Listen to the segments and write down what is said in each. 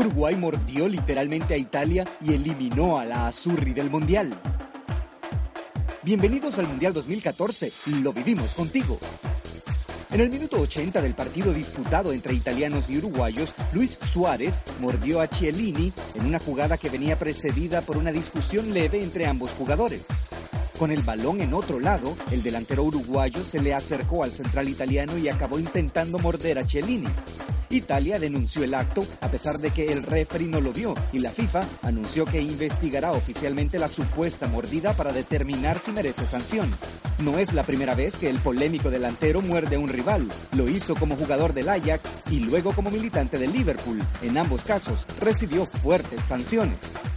Uruguay mordió literalmente a Italia y eliminó a la Azzurri del Mundial. Bienvenidos al Mundial 2014, lo vivimos contigo. En el minuto 80 del partido disputado entre italianos y uruguayos, Luis Suárez mordió a Chiellini en una jugada que venía precedida por una discusión leve entre ambos jugadores. Con el balón en otro lado, el delantero uruguayo se le acercó al central italiano y acabó intentando morder a Chiellini. Italia denunció el acto a pesar de que el referee no lo vio y la FIFA anunció que investigará oficialmente la supuesta mordida para determinar si merece sanción. No es la primera vez que el polémico delantero muerde a un rival. Lo hizo como jugador del Ajax y luego como militante del Liverpool. En ambos casos recibió fuertes sanciones.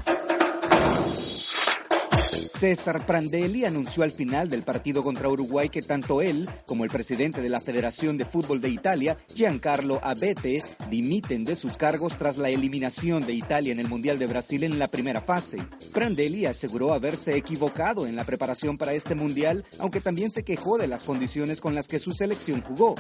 César Prandelli anunció al final del partido contra Uruguay que tanto él como el presidente de la Federación de Fútbol de Italia, Giancarlo Abete, dimiten de sus cargos tras la eliminación de Italia en el Mundial de Brasil en la primera fase. Prandelli aseguró haberse equivocado en la preparación para este Mundial, aunque también se quejó de las condiciones con las que su selección jugó.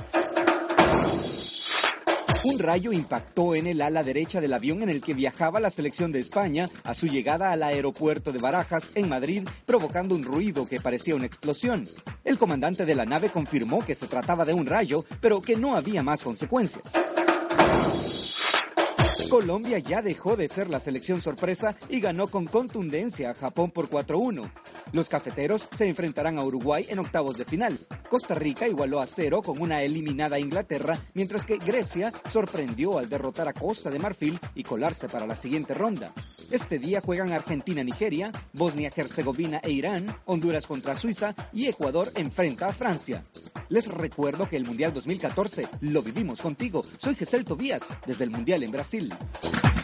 Un rayo impactó en el ala derecha del avión en el que viajaba la selección de España a su llegada al aeropuerto de Barajas, en Madrid, provocando un ruido que parecía una explosión. El comandante de la nave confirmó que se trataba de un rayo, pero que no había más consecuencias. Colombia ya dejó de ser la selección sorpresa y ganó con contundencia a Japón por 4-1. Los cafeteros se enfrentarán a Uruguay en octavos de final. Costa Rica igualó a 0 con una eliminada Inglaterra, mientras que Grecia sorprendió al derrotar a Costa de Marfil y colarse para la siguiente ronda. Este día juegan Argentina-Nigeria, Bosnia-Herzegovina e Irán, Honduras contra Suiza y Ecuador enfrenta a Francia. Les recuerdo que el Mundial 2014 lo vivimos contigo. Soy Gesell Tobías, desde el Mundial en Brasil.